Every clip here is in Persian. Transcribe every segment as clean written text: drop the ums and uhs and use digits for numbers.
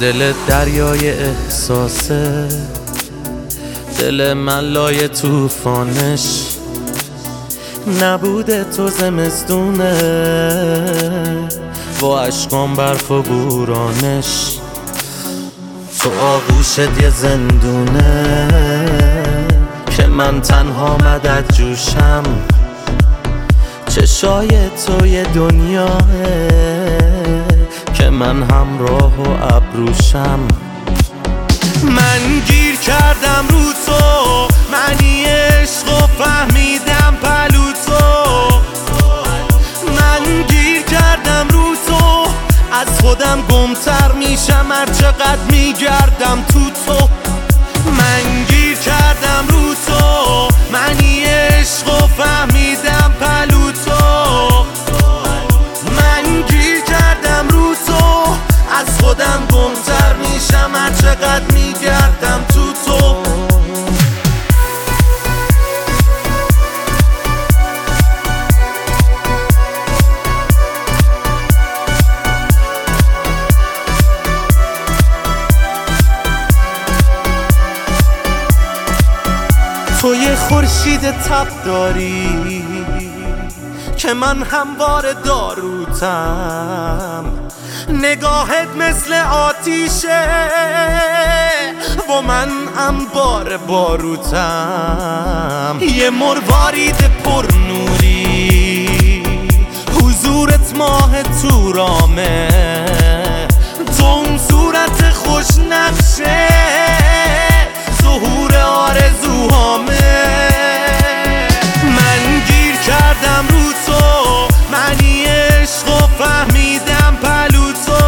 دل دریای احساسه، دل من لای توفانش، نبوده تو زمستونه با عشقام برف و بورانش. تو آغوشت یه زندونه که من تنها مدد جوشم، چشای تو یه دنیاه که من همراه و ابروشم. من گیر کردم رو تو، معنی عشق و فهمیدم پلو تو. من گیر کردم رو تو، از خودم گمتر میشم هر چقدر میگردم تو تو. من گیر کردم رو تو، معنی عشق و فهمیدم پلو تو. من گیر کردم رو تو، از خودم گمتر میشم هر چقدر میگردم تو تو. تو یه خورشید تب داری که من هموار داروتم، نگاهت مثل آتیشه و من انبار باروتم. یه مروارید پر نوری، حضورت ماه تورامه، تو اون صورت خوش نقشه، ظهور آرزوهامه. من گیر کردم رو تو، معنی عشق و فهمیدم پلو تو.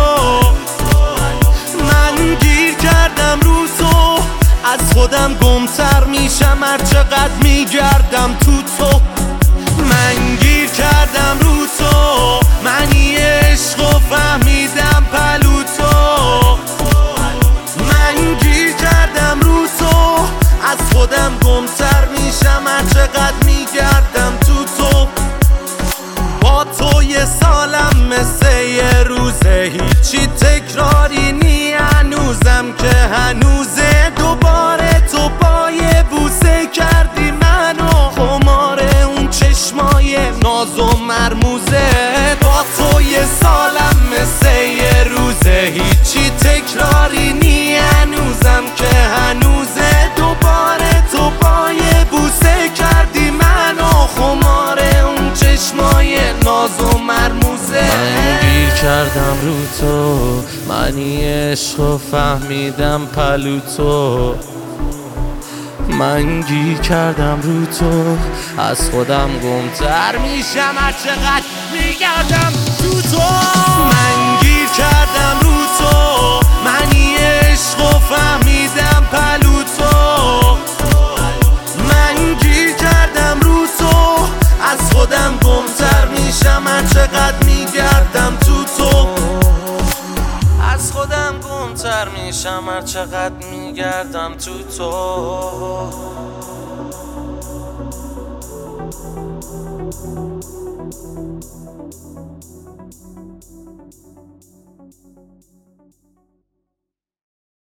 من گیر کردم رو تو، از خودم گمتر میشم هر چقدر میگردم تو تو. من گیر کردم رو تو، معنی عشق و فهمیدم پلو تو. من گیر کردم رو تو، از خودم گمتر میشم هر چقدر میگردم تو تو. با تو یه سالم مثل یه روزه، هیچی تکراری نی هنوزم که هنوزه. دوباره تو با یه بوسه کردی منو خمار اون چشمای ناز و مرموزه. با تو یه سالم مثل یه روزه، هیچی تکراری نی هنوزم که هنوزه. دوباره تو با یه بوسه کردی منو خمار اون چشمای ناز و مرموزه. من گیر کردم رو تو، معنی عشق و فهمیدم پلو تو. من گیر کردم رو تو، از خودم گمتر میشم هر چقدر میگردم تو تو. من گیر کردم رو تو، معنی عشق و فهمیدم پلو تو. من گیر کردم رو تو، از خودم گمتر میشم هر چقدر میگردم تو تو. از خودم گمتر میشم هر چقدر میگردم تو تو.